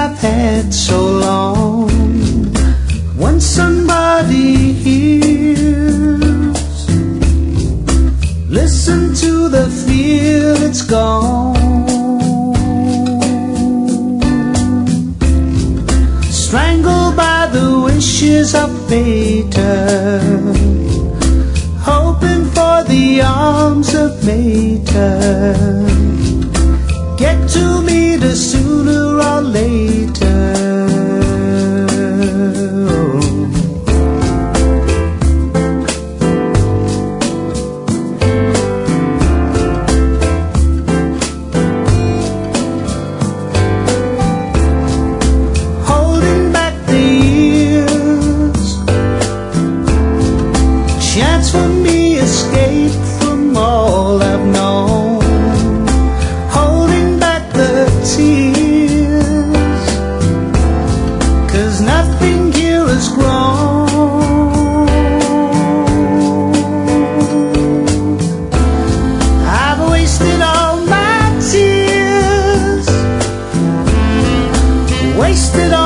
I've had so long. When somebody hears, listen to the feel, it's gone. Strangled by the wishes of Mater, hoping for the arms of Mater. Get to meet her sooner or later. Holding back the years, chance for me escape from all I've known. Tears, 'cause nothing here has grown. I've wasted all my tears, wasted all